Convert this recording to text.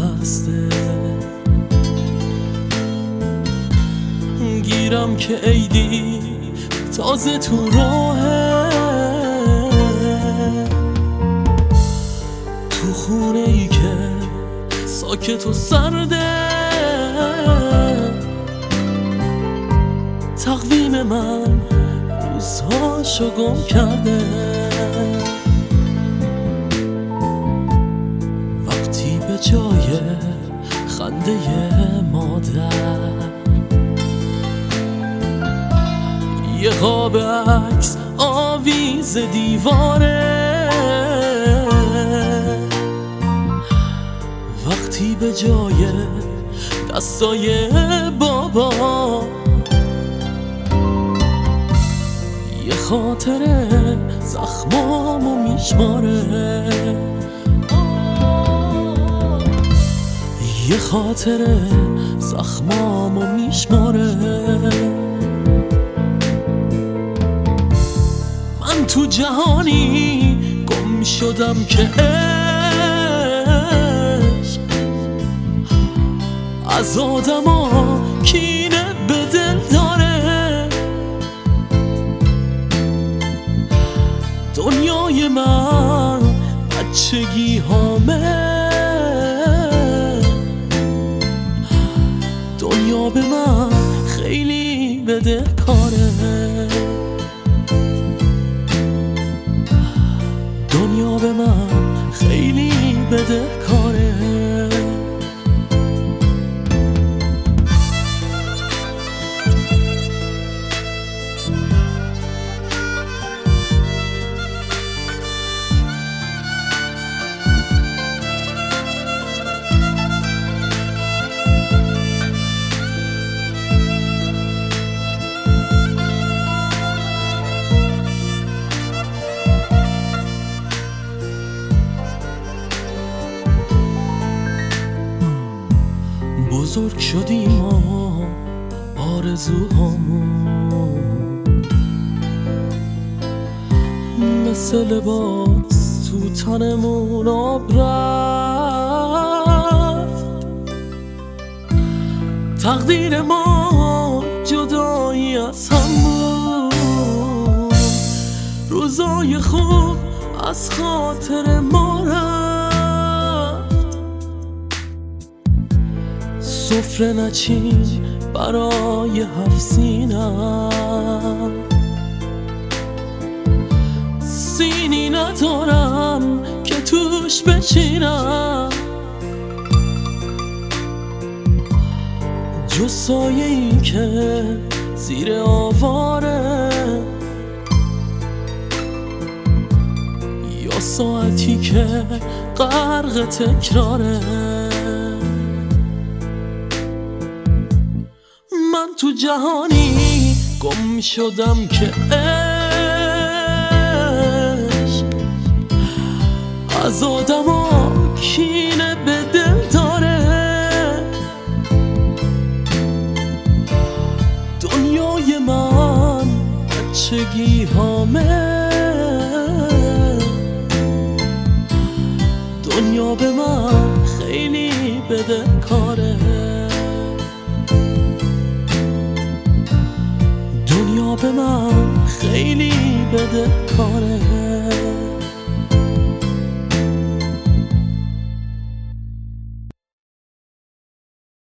بسته، گیرم که عیدی تازه تو راهه، تو خونه ای که ساکت و سرده، تقویم من روزهاشو گم کرده. وقتی به جای خنده مادر یه قاب عکس آویز دیواره، وقتی به جای دستای بابا یه خاطره زخمامو میشماره، یه خاطره زخمامو میشماره. من تو جهانی گم شدم که عشق از آدما کینه به دل داره. دنیای من بچگی هامه، دنیا به من خیلی بدهکاره، دنیا به من خیلی بدهکاره. بزرگ شدیم و آرزوهامون مثل لباس تو تنمون آب رفت. تقدیر ما جدایی از هم بود، روزای خوب از خاطر ما رفت. سفره نچین برای 7 سینم، سینی ندارم که توش بچینم، جز سایه ای که زیر آواره، یا ساعتی که غرق تکراره. من تو جهانی گم شدم که عشق از آدما کینه به دل داره. دنیای من بچگی هامه، دنیا به من خیلی بدهکاره، دنیا به من خیلی بدهکاره.